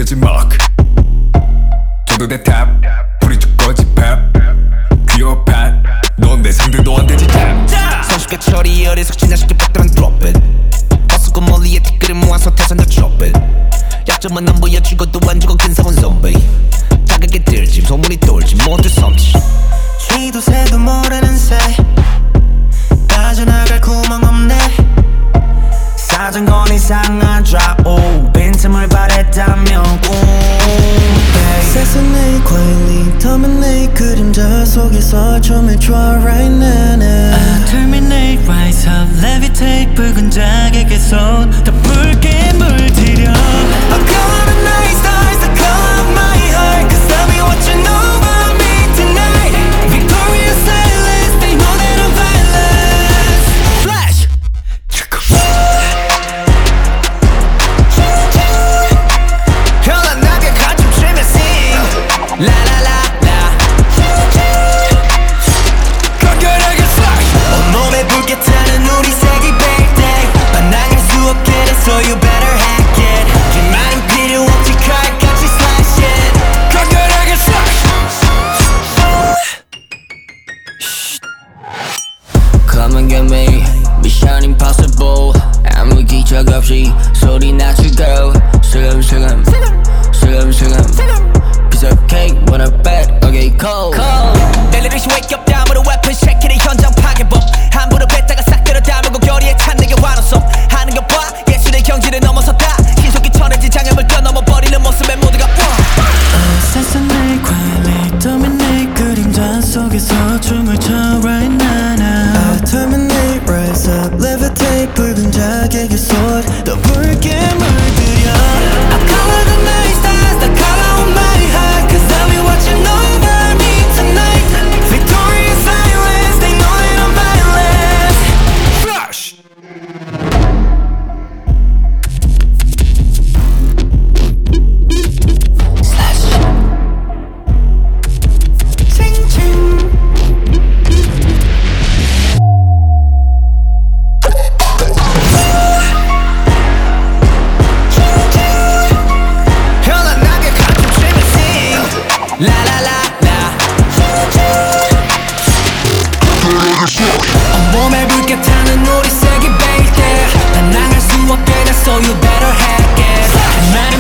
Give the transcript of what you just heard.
거지 막 저도 내 탑 불이 줄 거지 팝 귀여워 넌 내 상대도 안 되지 성숙한 처리 어리석 진화시켜 뻗들은 drop it 버스고 멀리에 티끌을 모아서 태산자 drop it 약점은 안 보여 죽어도 안 죽어 근사한 좀비 자극에 들짐 소문이 돌지 모두 섬지 쥐도 새도 모르는 새 빠져나갈 구멍 없네 사정건 이상한 좌우 빈틈을 바랬다면 세상의 quietly terminate 그림자 속에서 춤을 춰 right now I terminate, rise up, levitate 붉은 자객의 손 더 붉게 물들여 I'm gonna night stars the color of my heart Cause tell me what you know about me tonight Victorious silence they know that I'm violent Flash! 현란하게 가슴 춤을 sing 라라라라 간결하게 slash 온몸에 붉게 타는 우리 색이 birthday 반항할 수 없게 돼서 you better hack it 긴 말은 필요 없지 칼같이 slash it 간결하게 slash Come and get me, Mission Impossible 아무 기적 없이 소리 낮추고 슬금슬금 Piece of cake, wanna bet, okay cold 벨리비시 wake up 다음으로 weapon check it 현장 파괴범 함부로 뱉다가 싹 들어 담으고 결의에 찬 내게 환호성 하는 것 봐 예술의 경지를 넘어섰다 신속히 천해진 장애물 뛰어넘어버리는 모습에 모두가 세상을 quietly dominate 그림자 속에서 춤을 춰 right now I terminate, rise up, levitate 붉은 자객의 손더 붉게 물들여 I color the night stars, the color of my heart Cause tell me what you know about me tonight Victorious silence, they know that I'm violent slash 현란하게 가슴 춤을 sing 라라라라 온몸에 붉게 타는 우리 색이 베일 때 반항할 수 없게 됐어 you better hack it